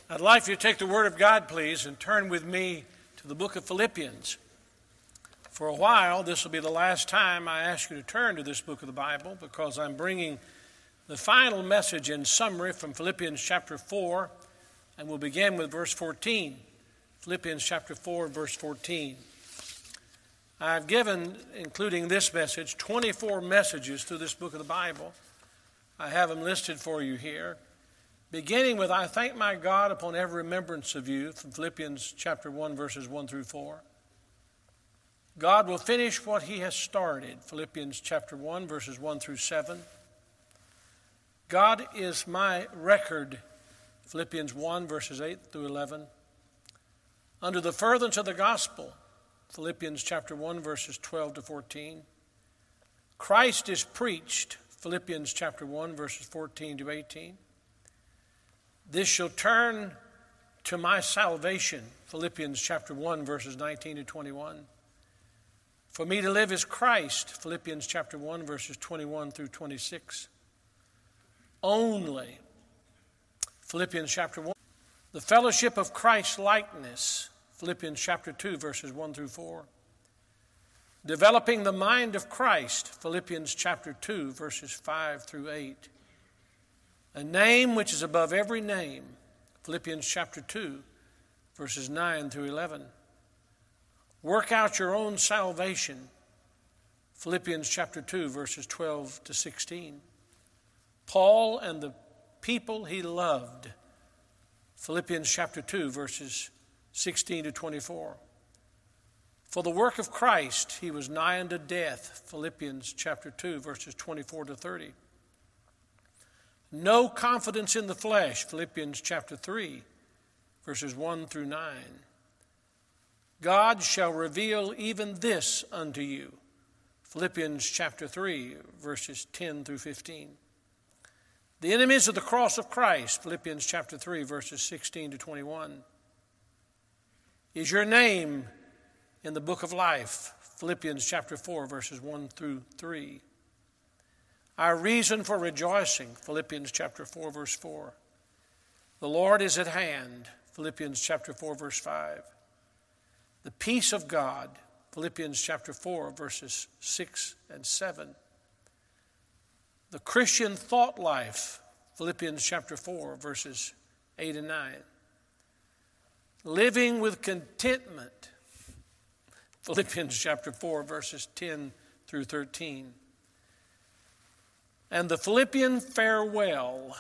I'd like for you to take the Word of God, please, and turn with me to the book of Philippians. For a while, this will be the last time I ask you to turn to this book of the Bible because I'm bringing the final message in summary from Philippians chapter 4, and we'll begin with verse 14. Philippians chapter 4, verse 14. I've given, including this message, 24 messages through this book of the Bible. I have them listed for you here. Beginning with, I thank my God upon every remembrance of you, from Philippians chapter 1, verses 1 through 4. God will finish what he has started, Philippians chapter 1, verses 1 through 7. God is my record, Philippians 1, verses 8 through 11. Under the furtherance of the gospel, Philippians chapter 1, verses 12 to 14. Christ is preached, Philippians chapter 1, verses 14 to 18. This shall turn to my salvation, Philippians chapter 1, verses 19 to 21. For me to live is Christ, Philippians chapter 1, verses 21 through 26. Only, Philippians chapter 1. The fellowship of Christ's likeness, Philippians chapter 2, verses 1 through 4. Developing the mind of Christ, Philippians chapter 2, verses 5 through 8. A name which is above every name, Philippians chapter 2, verses 9 through 11. Work out your own salvation, Philippians chapter 2, verses 12 to 16. Paul and the people he loved, Philippians chapter 2, verses 16 to 24. For the work of Christ he was nigh unto death, Philippians chapter 2, verses 24 to 30. No confidence in the flesh, Philippians chapter 3, verses 1 through 9. God shall reveal even this unto you, Philippians chapter 3, verses 10 through 15. The enemies of the cross of Christ, Philippians chapter 3, verses 16 to 21. Is your name in the book of life, Philippians chapter 4, verses 1 through 3. Our reason for rejoicing, Philippians chapter 4, verse 4. The Lord is at hand, Philippians chapter 4, verse 5. The peace of God, Philippians chapter 4, verses 6 and 7. The Christian thought life, Philippians chapter 4, verses 8 and 9. Living with contentment, Philippians chapter 4, verses 10 through 13. And the Philippian farewell.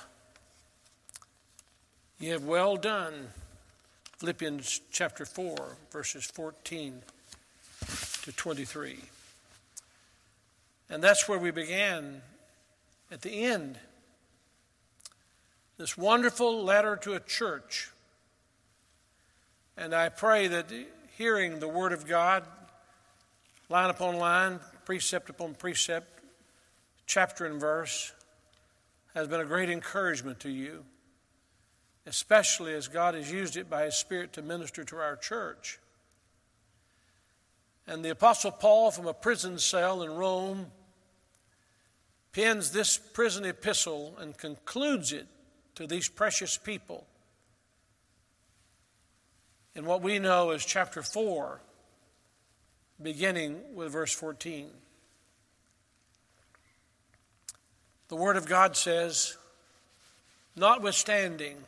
Ye have well done, Philippians chapter 4, verses 14 to 23. And that's where we began at the end. This wonderful letter to a church. And I pray that hearing the Word of God, line upon line, precept upon precept, chapter and verse, has been a great encouragement to you, especially as God has used it by His Spirit to minister to our church. And the Apostle Paul, from a prison cell in Rome, pens this prison epistle and concludes it to these precious people in what we know as chapter 4, beginning with verse 14. The Word of God says, notwithstanding,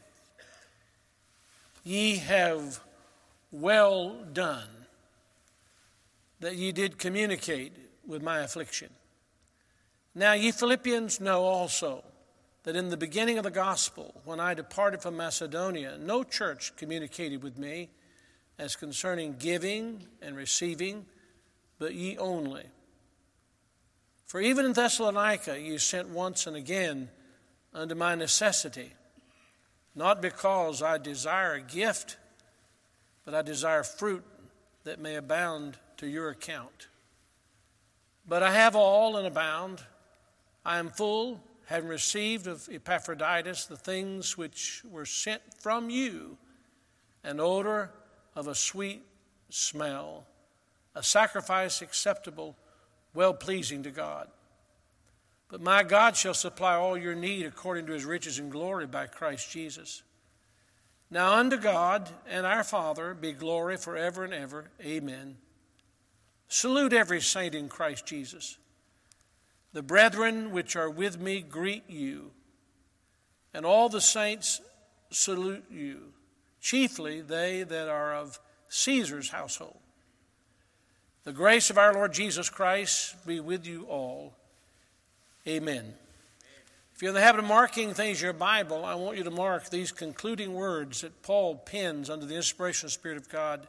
ye have well done, that ye did communicate with my affliction. Now ye Philippians know also that in the beginning of the gospel, when I departed from Macedonia, no church communicated with me as concerning giving and receiving, but ye only. For even in Thessalonica ye sent once and again unto my necessity, not because I desire a gift, but I desire fruit that may abound to your account. But I have all and abound. I am full, having received of Epaphroditus the things which were sent from you, an odor of a sweet smell, a sacrifice acceptable, well-pleasing to God. But my God shall supply all your need according to his riches and glory by Christ Jesus. Now unto God and our Father be glory forever and ever. Amen. Salute every saint in Christ Jesus. The brethren which are with me greet you, and all the saints salute you, chiefly they that are of Caesar's household. The grace of our Lord Jesus Christ be with you all. Amen. If you're in the habit of marking things in your Bible, I want you to mark these concluding words that Paul pens under the inspiration of the Spirit of God.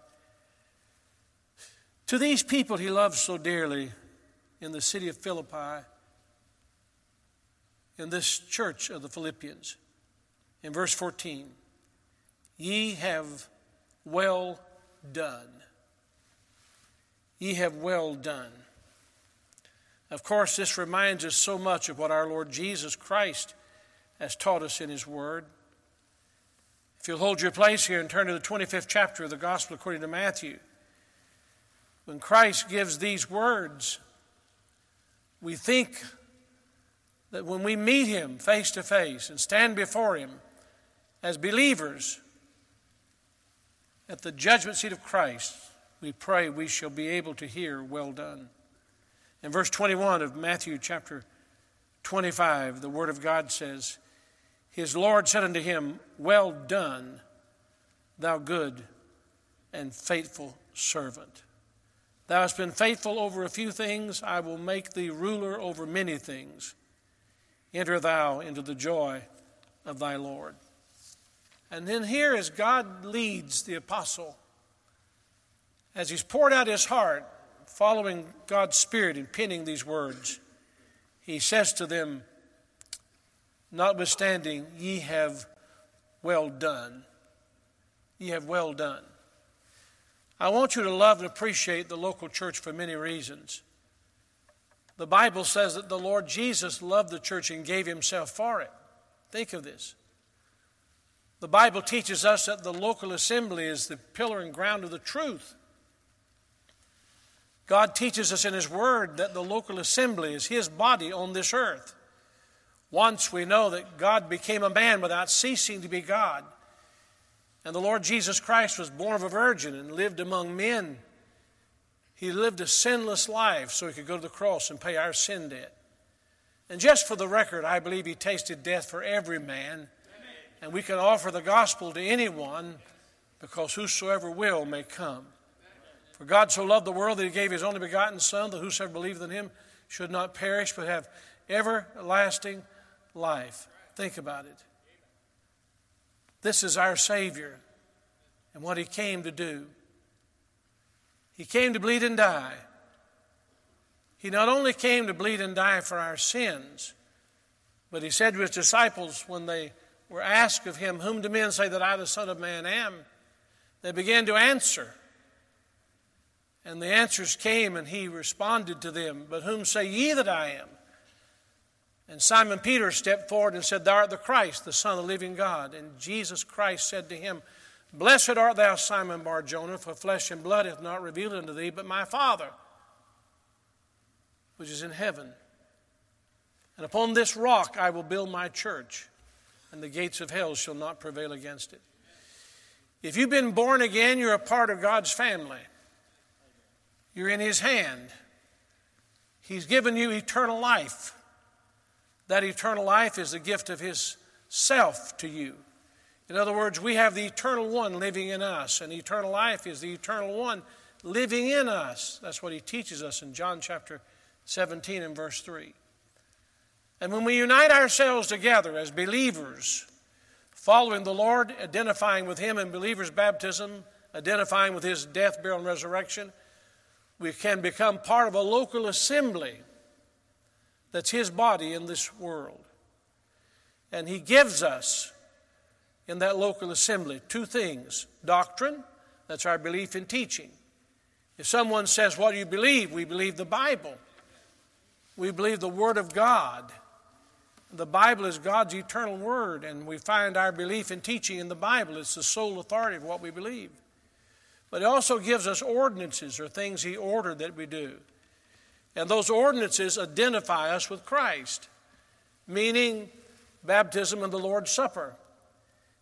To these people he loves so dearly in the city of Philippi, in this church of the Philippians, in verse 14, ye have well done. Ye have well done. Of course, this reminds us so much of what our Lord Jesus Christ has taught us in his word. If you'll hold your place here and turn to the 25th chapter of the Gospel according to Matthew, when Christ gives these words, we think that when we meet him face to face and stand before him as believers at the judgment seat of Christ, we pray we shall be able to hear, well done. In verse 21 of Matthew chapter 25, the Word of God says, his Lord said unto him, well done, thou good and faithful servant. Thou hast been faithful over a few things, I will make thee ruler over many things. Enter thou into the joy of thy Lord. And then here as God leads the apostle, as he's poured out his heart, following God's Spirit in penning these words, he says to them, notwithstanding, ye have well done. Ye have well done. I want you to love and appreciate the local church for many reasons. The Bible says that the Lord Jesus loved the church and gave himself for it. Think of this. The Bible teaches us that the local assembly is the pillar and ground of the truth. God teaches us in his word that the local assembly is his body on this earth. Once we know that God became a man without ceasing to be God. And the Lord Jesus Christ was born of a virgin and lived among men. He lived a sinless life so he could go to the cross and pay our sin debt. And just for the record, I believe he tasted death for every man. And we can offer the gospel to anyone because whosoever will may come. For God so loved the world that he gave his only begotten Son, that whosoever believeth in him should not perish but have everlasting life. Think about it. This is our Savior and what he came to do. He came to bleed and die. He not only came to bleed and die for our sins, but he said to his disciples when they were asked of him, whom do men say that I, the Son of Man, am? They began to answer. And the answers came, and he responded to them, but whom say ye that I am? And Simon Peter stepped forward and said, thou art the Christ, the Son of the living God. And Jesus Christ said to him, blessed art thou, Simon Bar-Jonah, for flesh and blood hath not revealed unto thee, but my Father, which is in heaven. And upon this rock I will build my church, and the gates of hell shall not prevail against it. If you've been born again, you're a part of God's family. You're in his hand. He's given you eternal life. That eternal life is the gift of his self to you. In other words, we have the eternal one living in us, and eternal life is the eternal one living in us. That's what he teaches us in John chapter 17 and verse 3. And when we unite ourselves together as believers, following the Lord, identifying with him in believer's baptism, identifying with his death, burial, and resurrection, we can become part of a local assembly that's his body in this world. And he gives us in that local assembly two things. Doctrine, that's our belief in teaching. If someone says, what do you believe? We believe the Bible. We believe the Word of God. The Bible is God's eternal Word, and we find our belief in teaching in the Bible. It's the sole authority of what we believe. But it also gives us ordinances, or things he ordered that we do. And those ordinances identify us with Christ, meaning baptism and the Lord's Supper.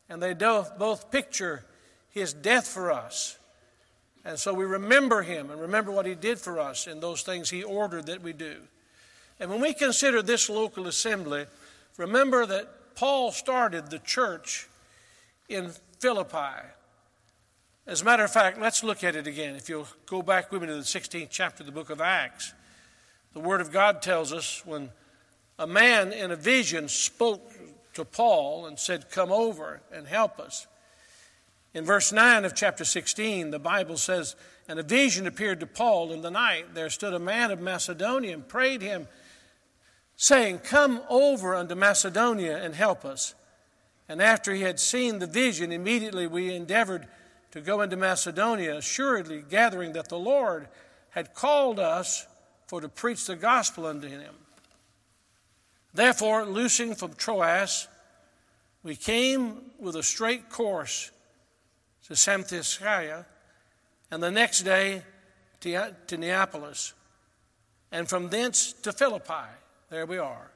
and they both picture his death for us. And so we remember him and remember what he did for us in those things he ordered that we do. And when we consider this local assembly, remember that Paul started the church in Philippi. As a matter of fact, let's look at it again. If you'll go back with me to the 16th chapter of the book of Acts, the Word of God tells us when a man in a vision spoke to Paul and said, "Come over and help us." In verse 9 of chapter 16, the Bible says, "And a vision appeared to Paul in the night. There stood a man of Macedonia and prayed him, saying, 'Come over unto Macedonia and help us.' And after he had seen the vision, immediately we endeavored to go into Macedonia, assuredly gathering that the Lord had called us for to preach the gospel unto him. Therefore, loosing from Troas, we came with a straight course to Samothracia, and the next day to Neapolis, and from thence to Philippi." There we are.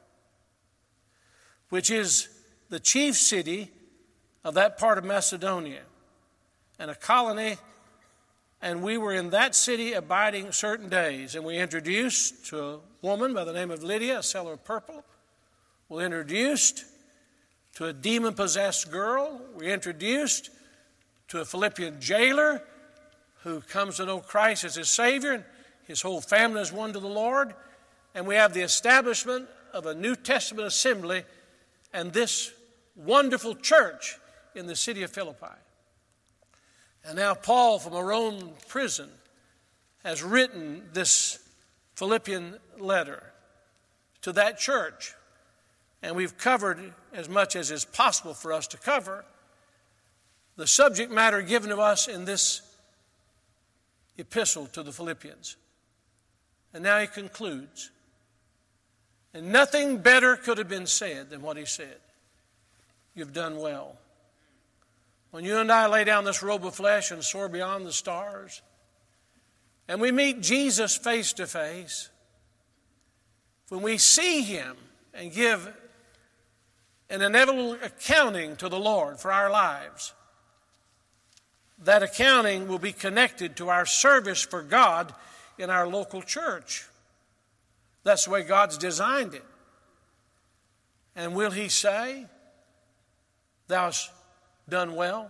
"Which is the chief city of that part of Macedonia, and a colony, and we were in that city abiding certain days. And we introduced to a woman by the name of Lydia, a seller of purple. We introduced to a demon-possessed girl. We introduced to a Philippian jailer who comes to know Christ as his Savior, and his whole family is won to the Lord. And we have the establishment of a New Testament assembly and this wonderful church in the city of Philippi. And now Paul from a Roman prison has written this Philippian letter to that church. And we've covered as much as is possible for us to cover the subject matter given to us in this epistle to the Philippians. And now he concludes. And nothing better could have been said than what he said. You've done well. When you and I lay down this robe of flesh and soar beyond the stars, and we meet Jesus face to face, when we see him and give an inevitable accounting to the Lord for our lives, that accounting will be connected to our service for God in our local church. That's the way God's designed it. And will he say, "Thou hast done well"?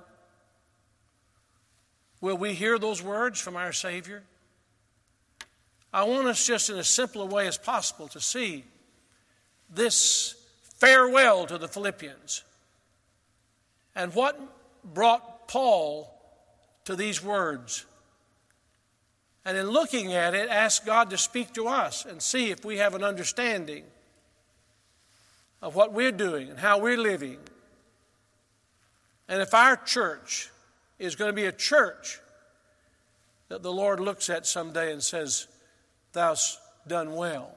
Will we hear those words from our Savior? I want us just in as simple a way as possible to see this farewell to the Philippians and what brought Paul to these words. And in looking at it, ask God to speak to us and see if we have an understanding of what we're doing and how we're living. And if our church is going to be a church that the Lord looks at someday and says, "Thou'st done well."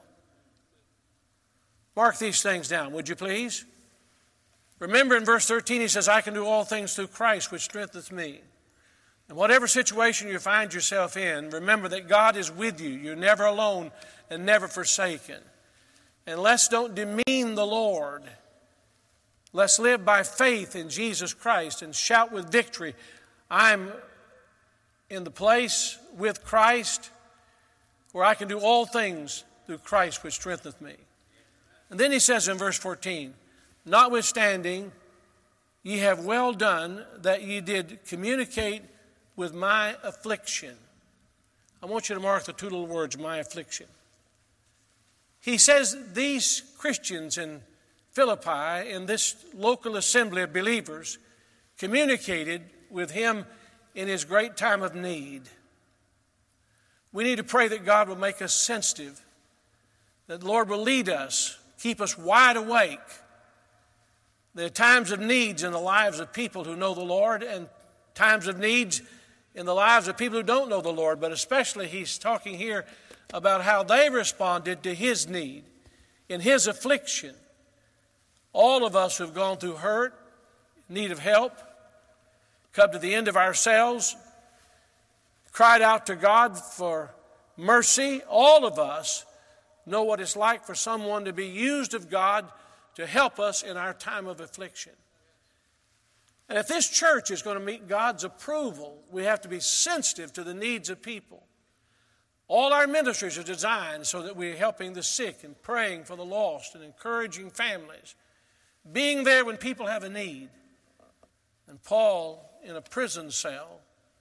Mark these things down, would you please? Remember in verse 13, he says, "I can do all things through Christ, which strengtheneth me." And whatever situation you find yourself in, remember that God is with you. You're never alone and never forsaken. And let's don't demean the Lord. Let's live by faith in Jesus Christ and shout with victory, "I'm in the place with Christ where I can do all things through Christ which strengtheneth me." And then he says in verse 14, "Notwithstanding, ye have well done that ye did communicate with my affliction." I want you to mark the two little words, "my affliction." He says these Christians in Philippi, in this local assembly of believers, communicated with him in his great time of need. We need to pray that God will make us sensitive, that the Lord will lead us, keep us wide awake. There are times of needs in the lives of people who know the Lord and times of needs in the lives of people who don't know the Lord, but especially he's talking here about how they responded to his need, in his affliction. All of us who've gone through hurt, need of help, come to the end of ourselves, cried out to God for mercy, all of us know what it's like for someone to be used of God to help us in our time of affliction. And if this church is going to meet God's approval, we have to be sensitive to the needs of people. All our ministries are designed so that we're helping the sick and praying for the lost and encouraging families, being there when people have a need. And Paul, in a prison cell,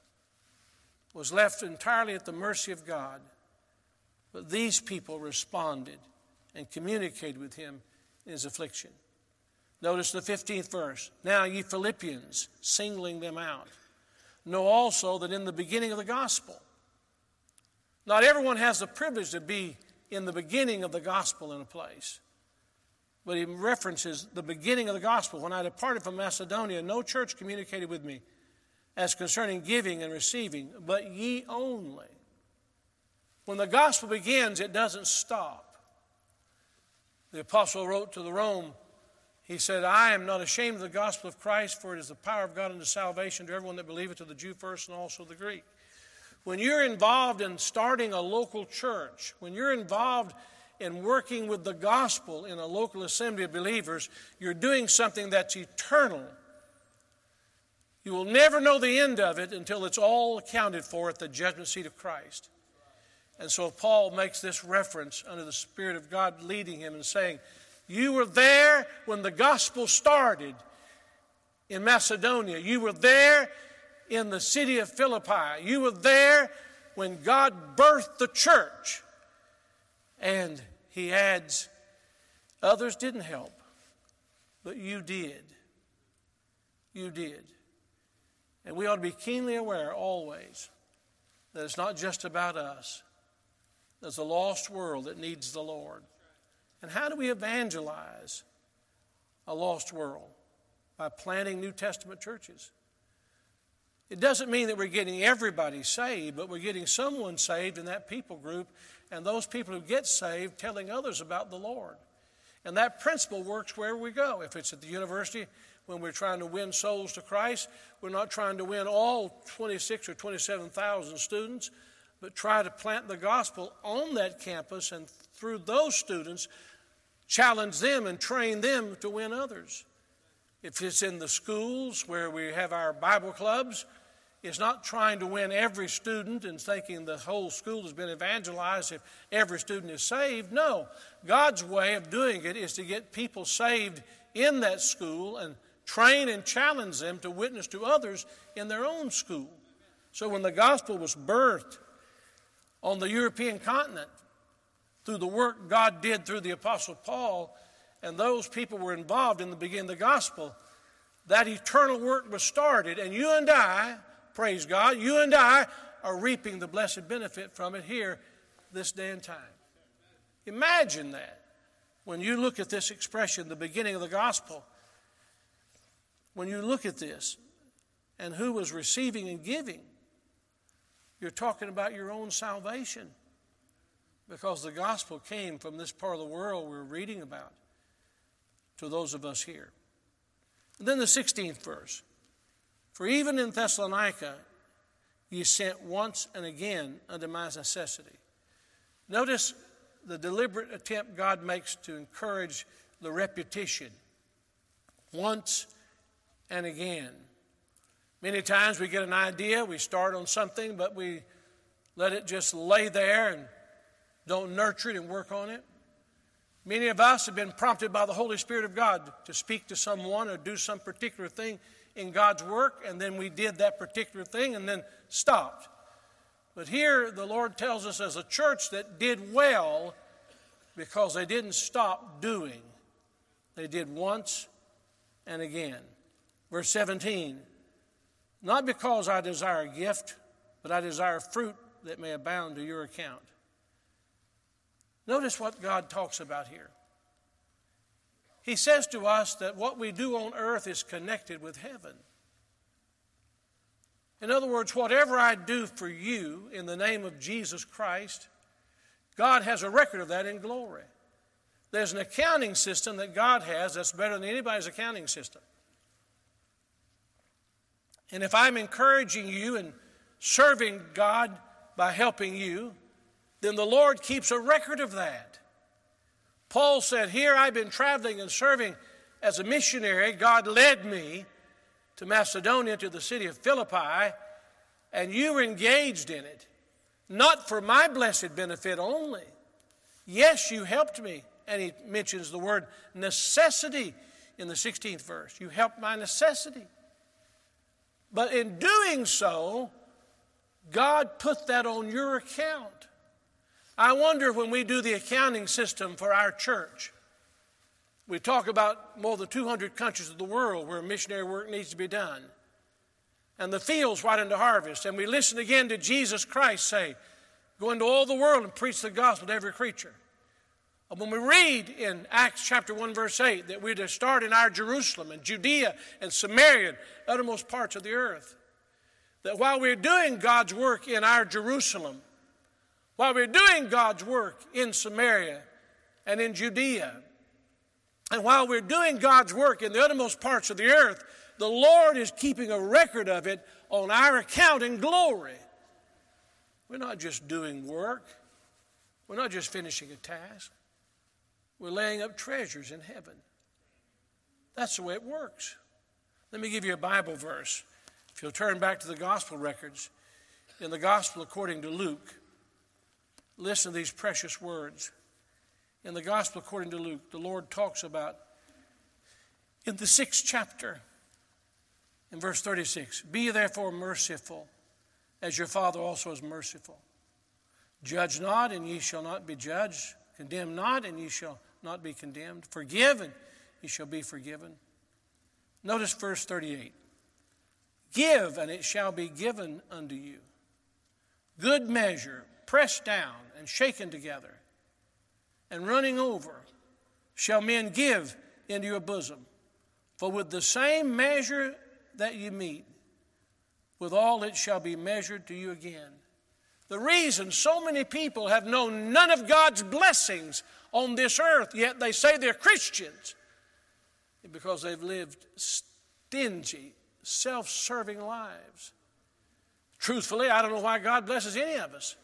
was left entirely at the mercy of God. But these people responded and communicated with him in his affliction. Notice the 15th verse. Now ye Philippians, singling them out, know also that in the beginning of the gospel, not everyone has the privilege to be in the beginning of the gospel in a place. But he references the beginning of the gospel. When I departed from Macedonia, no church communicated with me as concerning giving and receiving, but ye only. When the gospel begins, it doesn't stop. The apostle wrote to the Rome, he said, I am not ashamed of the gospel of Christ, for it is the power of God unto salvation to everyone that believeth, to the Jew first and also the Greek. When you're involved in starting a local church, when you're involved in working with the gospel in a local assembly of believers, you're doing something that's eternal. You will never know the end of it until it's all accounted for at the judgment seat of Christ. And so Paul makes this reference under the Spirit of God leading him and saying, you were there when the gospel started in Macedonia. You were there in the city of Philippi. You were there when God birthed the church. And he adds, others didn't help, but you did. You did. And we ought to be keenly aware always that it's not just about us. There's a lost world that needs the Lord. And how do we evangelize a lost world? By planting New Testament churches. It doesn't mean that we're getting everybody saved, but we're getting someone saved in that people group, and those people who get saved telling others about the Lord. And that principle works wherever we go. If it's at the university, when we're trying to win souls to Christ, we're not trying to win all 26 or 27,000 students, but try to plant the gospel on that campus, and through those students, challenge them and train them to win others. If it's in the schools where we have our Bible clubs, it's not trying to win every student and thinking the whole school has been evangelized if every student is saved. No, God's way of doing it is to get people saved in that school and train and challenge them to witness to others in their own school. So when the gospel was birthed on the European continent through the work God did through the Apostle Paul, and those people were involved in the beginning of the gospel, that eternal work was started, and you and I, praise God, you and I are reaping the blessed benefit from it here this day and time. Imagine that. When you look at this expression, the beginning of the gospel, when you look at this and who was receiving and giving, you're talking about your own salvation, because the gospel came from this part of the world we're reading about to those of us here. And then the 16th verse. For even in Thessalonica ye sent once and again unto my necessity. Notice the deliberate attempt God makes to encourage the repetition. Once and again. Many times we get an idea, we start on something, but we let it just lay there and don't nurture it and work on it. Many of us have been prompted by the Holy Spirit of God to speak to someone or do some particular thing in God's work, and then we did that particular thing and then stopped. But here the Lord tells us as a church that did well because they didn't stop doing. They did once and again. Verse 17, not because I desire a gift, but I desire fruit that may abound to your account. Notice what God talks about here. He says to us that what we do on earth is connected with heaven. In other words, whatever I do for you in the name of Jesus Christ, God has a record of that in glory. There's an accounting system that God has that's better than anybody's accounting system. And if I'm encouraging you and serving God by helping you, then the Lord keeps a record of that. Paul said, here I've been traveling and serving as a missionary. God led me, to Macedonia, to the city of Philippi, and you were engaged in it, not for my blessed benefit only. Yes, you helped me. And he mentions the word necessity in the 16th verse. You helped my necessity. But in doing so, God put that on your account. I wonder when we do the accounting system for our church, we talk about more than 200 countries of the world where missionary work needs to be done, and the fields right into harvest, and we listen again to Jesus Christ say, go into all the world and preach the gospel to every creature. And when we read in Acts chapter 1 verse 8 that we're to start in our Jerusalem and Judea and Samaria and uttermost parts of the earth, that while we're doing God's work in our Jerusalem, while we're doing God's work in Samaria and in Judea, and while we're doing God's work in the uttermost parts of the earth, the Lord is keeping a record of it on our account in glory. We're not just doing work. We're not just finishing a task. We're laying up treasures in heaven. That's the way it works. Let me give you a Bible verse. If you'll turn back to the gospel records, in the gospel according to Luke, listen to these precious words. In the gospel according to Luke, the Lord talks about, in the 6th chapter, in verse 36, be ye therefore merciful, as your Father also is merciful. Judge not, and ye shall not be judged. Condemn not, and ye shall not be condemned. Forgive, and ye shall be forgiven. Notice verse 38. Give, and it shall be given unto you. Good measure, pressed down and shaken together, and running over, shall men give into your bosom. For with the same measure that you meet, withal it shall be measured to you again. The reason so many people have known none of God's blessings on this earth, yet they say they're Christians, is because they've lived stingy, self-serving lives. Truthfully, I don't know why God blesses any of us,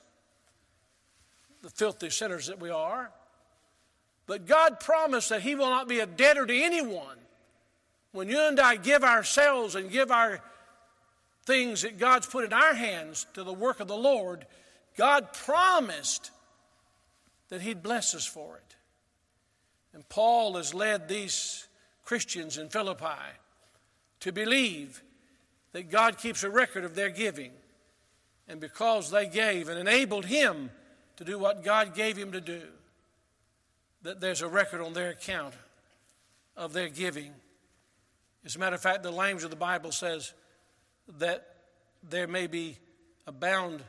the filthy sinners that we are. But God promised that He will not be a debtor to anyone. When you and I give ourselves and give our things that God's put in our hands to the work of the Lord, God promised that He'd bless us for it. And Paul has led these Christians in Philippi to believe that God keeps a record of their giving. And because they gave and enabled him to do what God gave him to do, that there's a record on their account of their giving. As a matter of fact, the language of the Bible says that there may be abound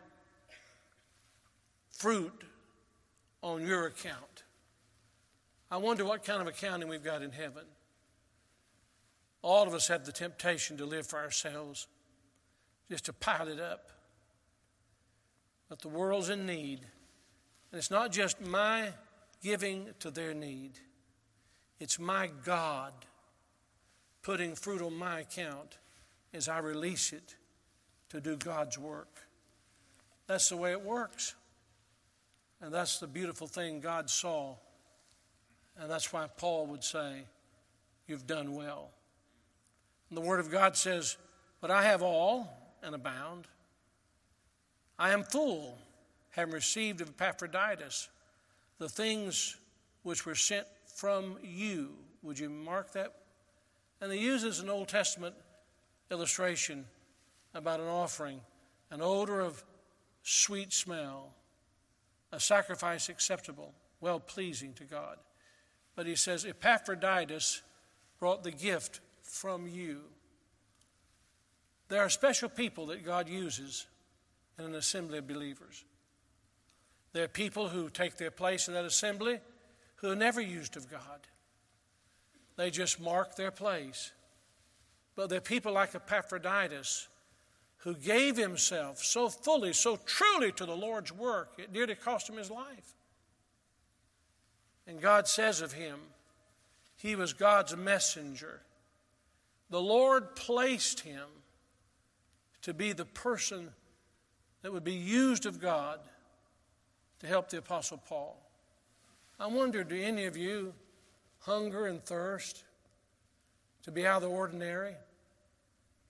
fruit on your account. I wonder what kind of accounting we've got in heaven. All of us have the temptation to live for ourselves, just to pile it up. But the world's in need. And it's not just my giving to their need. It's my God putting fruit on my account as I release it to do God's work. That's the way it works. And that's the beautiful thing God saw. And that's why Paul would say, you've done well. And the Word of God says, but I have all and abound. I am full, having received of Epaphroditus the things which were sent from you. Would you mark that? And he uses an Old Testament illustration about an offering, an odor of sweet smell, a sacrifice acceptable, well-pleasing to God. But he says, Epaphroditus brought the gift from you. There are special people that God uses in an assembly of believers. There are people who take their place in that assembly who are never used of God. They just mark their place. But there are people like Epaphroditus who gave himself so fully, so truly to the Lord's work, it nearly cost him his life. And God says of him, he was God's messenger. The Lord placed him to be the person that would be used of God to help the Apostle Paul. I wonder, do any of you hunger and thirst to be out of the ordinary?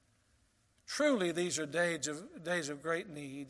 Truly, these are days of great need.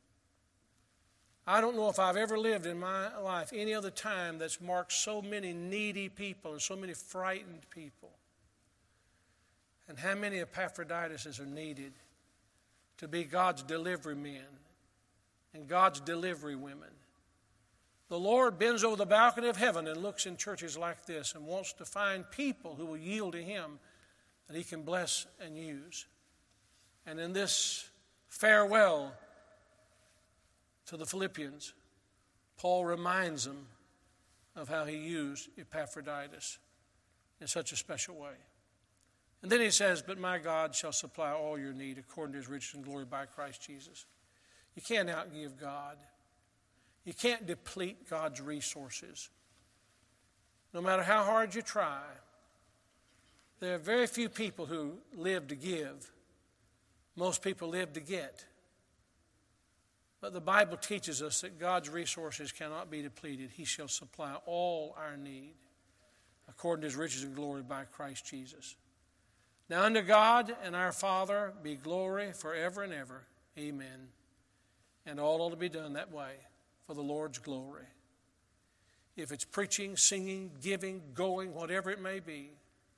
I don't know if I've ever lived in my life any other time that's marked so many needy people and so many frightened people. And how many Epaphroditus are needed to be God's delivery men and God's delivery women. The Lord bends over the balcony of heaven and looks in churches like this and wants to find people who will yield to Him that He can bless and use. And in this farewell to the Philippians, Paul reminds them of how he used Epaphroditus in such a special way. And then he says, but my God shall supply all your need according to His riches and glory by Christ Jesus. You can't outgive God. You can't deplete God's resources. No matter how hard you try, there are very few people who live to give. Most people live to get. But the Bible teaches us that God's resources cannot be depleted. He shall supply all our need according to His riches and glory by Christ Jesus. Now unto God and our Father be glory forever and ever. Amen. And all ought to be done that way for the Lord's glory. If it's preaching, singing, giving, going, whatever it may be,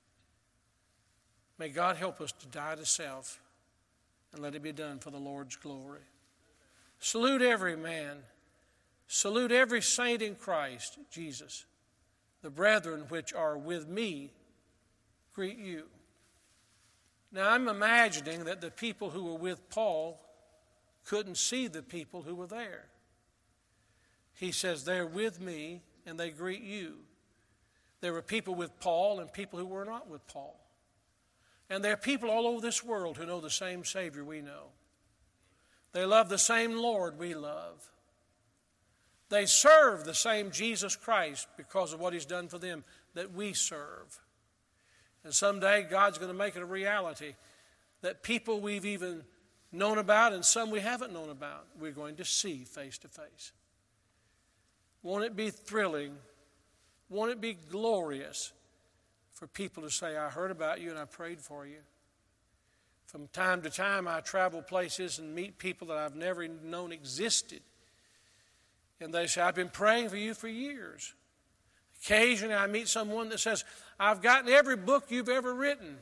may God help us to die to self and let it be done for the Lord's glory. Salute every man. Salute every saint in Christ Jesus. The brethren which are with me greet you. Now I'm imagining that the people who were with Paul couldn't see the people who were there. He says, they're with me and they greet you. There were people with Paul and people who were not with Paul. And there are people all over this world who know the same Savior we know. They love the same Lord we love. They serve the same Jesus Christ because of what He's done for them that we serve. And someday God's going to make it a reality that people we've even known about and some we haven't known about, we're going to see face to face. Won't it be thrilling? Won't it be glorious for people to say, I heard about you and I prayed for you? From time to time I travel places and meet people that I've never known existed. And they say, I've been praying for you for years. Occasionally I meet someone that says, I've gotten every book you've ever written.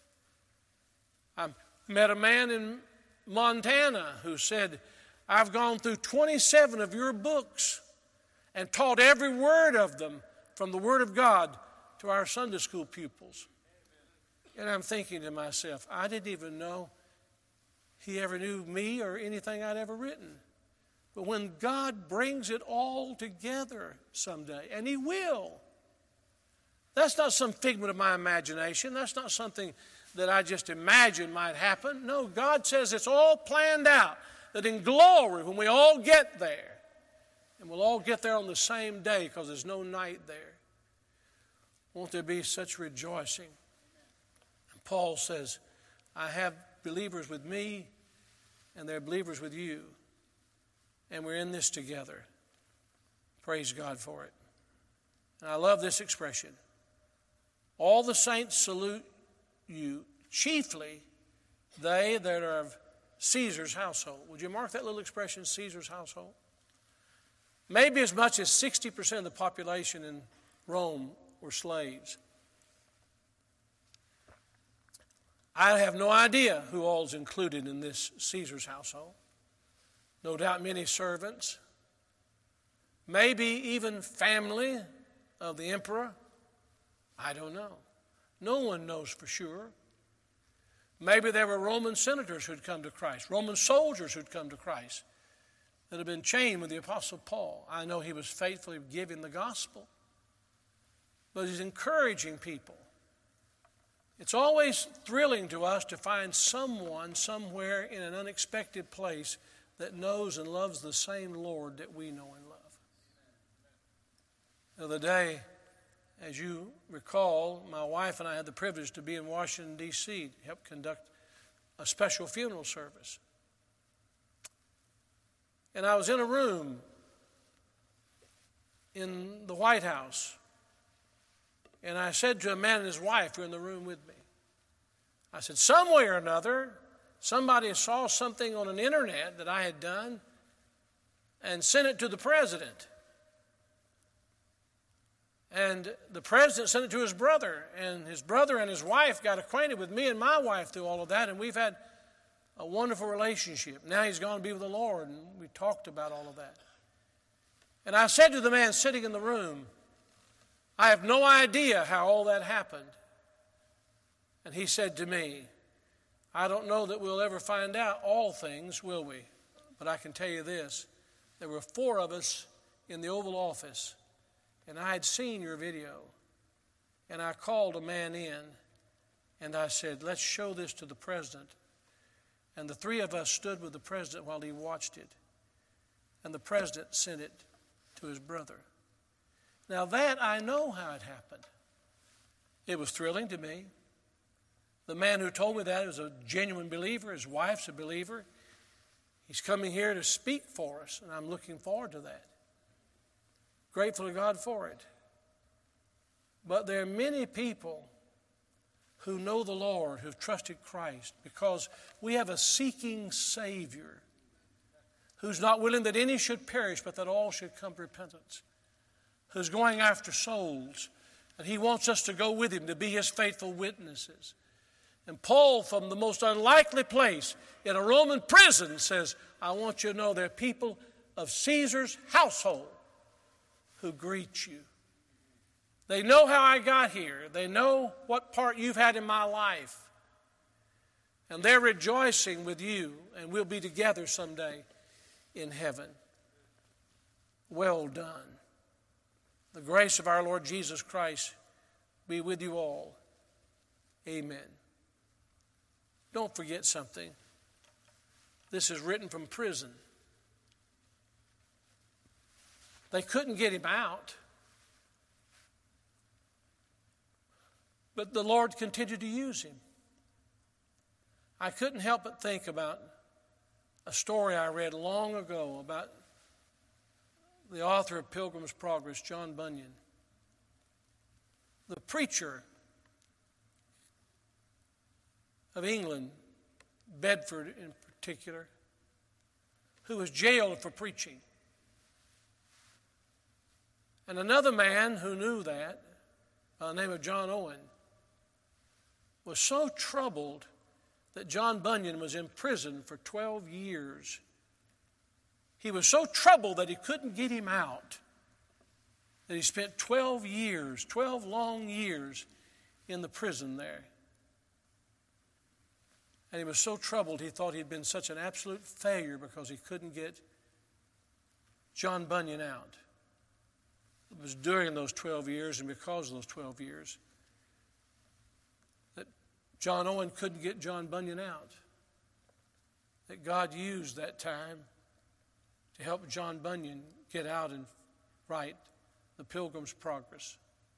I met a man in Montana who said, I've gone through 27 of your books and taught every word of them from the Word of God to our Sunday school pupils. And I'm thinking to myself, I didn't even know he ever knew me or anything I'd ever written. But when God brings it all together someday, and He will, that's not some figment of my imagination. That's not something that I just imagine might happen. No, God says it's all planned out, that in glory, when we all get there, and we'll all get there on the same day because there's no night there, won't there be such rejoicing? And Paul says, I have believers with me, and they're believers with you. And we're in this together. Praise God for it. And I love this expression. All the saints salute you, chiefly they that are of Caesar's household. Would you mark that little expression, Caesar's household? Maybe as much as 60% of the population in Rome were slaves. I have no idea who all is included in this Caesar's household. No doubt many servants, maybe even family of the emperor. I don't know. No one knows for sure. Maybe there were Roman senators who'd come to Christ, Roman soldiers who'd come to Christ that had been chained with the Apostle Paul. I know he was faithfully giving the gospel, but he's encouraging people. It's always thrilling to us to find someone somewhere in an unexpected place that knows and loves the same Lord that we know and love. The other day, as you recall, my wife and I had the privilege to be in Washington, D.C. to help conduct a special funeral service. And I was in a room in the White House, and I said to a man and his wife who were in the room with me, I said, some way or another, Somebody saw something on an internet that I had done and sent it to the president. And the president sent it to his brother, and his wife got acquainted with me and my wife through all of that, and we've had a wonderful relationship. Now he's gone to be with the Lord, and we talked about all of that. And I said to the man sitting in the room, I have no idea how all that happened. And he said to me, I don't know that we'll ever find out all things, will we? But I can tell you this. There were 4 of us in the Oval Office, and I had seen your video. And I called a man in, and I said, let's show this to the president. And the 3 of us stood with the president while he watched it. And the president sent it to his brother. Now that I know how it happened. It was thrilling to me. The man who told me that is a genuine believer. His wife's a believer. He's coming here to speak for us, and I'm looking forward to that. Grateful to God for it. But there are many people who know the Lord, who've trusted Christ, because we have a seeking Savior who's not willing that any should perish, but that all should come to repentance, who's going after souls, and he wants us to go with him to be his faithful witnesses. And Paul, from the most unlikely place in a Roman prison, says, I want you to know there are people of Caesar's household who greet you. They know how I got here. They know what part you've had in my life. And they're rejoicing with you, and we'll be together someday in heaven. Well done. The grace of our Lord Jesus Christ be with you all. Amen. Don't forget something. This is written from prison. They couldn't get him out. But the Lord continued to use him. I couldn't help but think about a story I read long ago about the author of Pilgrim's Progress, John Bunyan. The preacher of England, Bedford in particular, who was jailed for preaching. And another man who knew that, by the name of John Owen, was so troubled that John Bunyan was in prison for 12 years. He was so troubled that he couldn't get him out, that he spent 12 long years in the prison there. And he was so troubled he thought he'd been such an absolute failure because he couldn't get John Bunyan out. It was during those 12 years and because of those 12 years that John Owen couldn't get John Bunyan out. That God used that time to help John Bunyan get out and write the Pilgrim's Progress.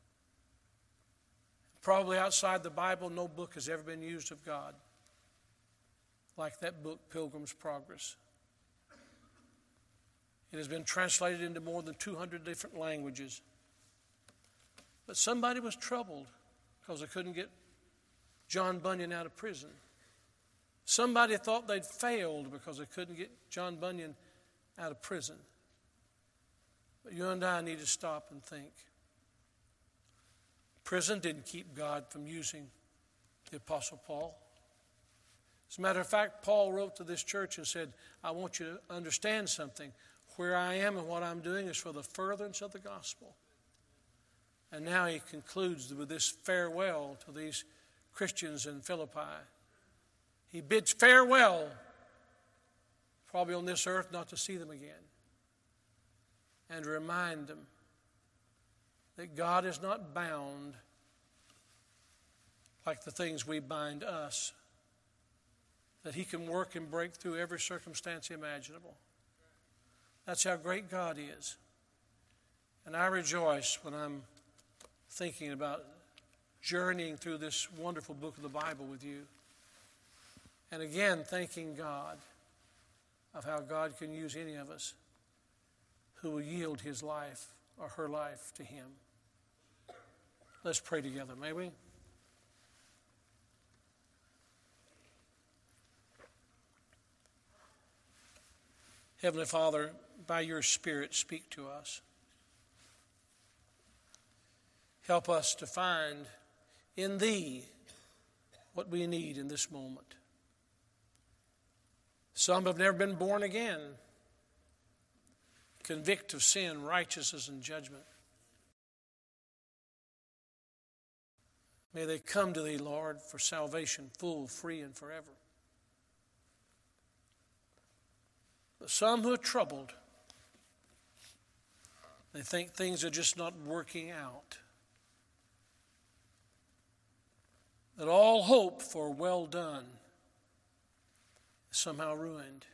Probably outside the Bible, no book has ever been used of God like that book, Pilgrim's Progress. It has been translated into more than 200 different languages. But somebody was troubled because they couldn't get John Bunyan out of prison. Somebody thought they'd failed because they couldn't get John Bunyan out of prison. But you and I need to stop and think. Prison didn't keep God from using the Apostle Paul. As a matter of fact, Paul wrote to this church and said, I want you to understand something. Where I am and what I'm doing is for the furtherance of the gospel. And now he concludes with this farewell to these Christians in Philippi. He bids farewell, probably on this earth, not to see them again. And remind them that God is not bound like the things we bind us. That he can work and break through every circumstance imaginable. That's how great God is. And I rejoice when I'm thinking about journeying through this wonderful book of the Bible with you. And again, thanking God of how God can use any of us who will yield his life or her life to him. Let's pray together, may we? Heavenly Father, by your Spirit, speak to us. Help us to find in Thee what we need in this moment. Some have never been born again. Convict of sin, righteousness, and judgment. May they come to Thee, Lord, for salvation, full, free, and forever. But some who are troubled, they think things are just not working out. That all hope for well done is somehow ruined.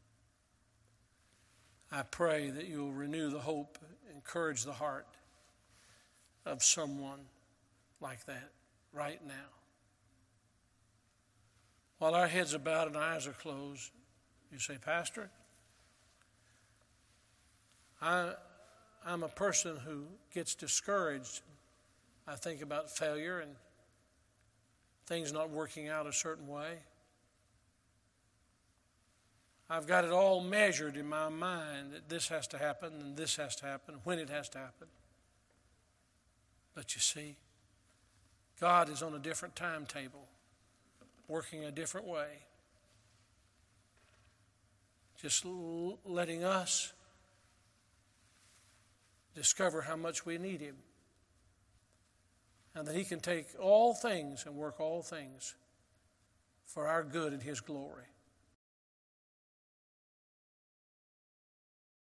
I pray that you'll renew the hope, encourage the heart of someone like that right now. While our heads are bowed and our eyes are closed, you say, Pastor, I'm a person who gets discouraged. I think about failure and things not working out a certain way. I've got it all measured in my mind that this has to happen and this has to happen, when it has to happen. But you see, God is on a different timetable, working a different way. Just letting us discover how much we need Him. And that He can take all things and work all things for our good and His glory.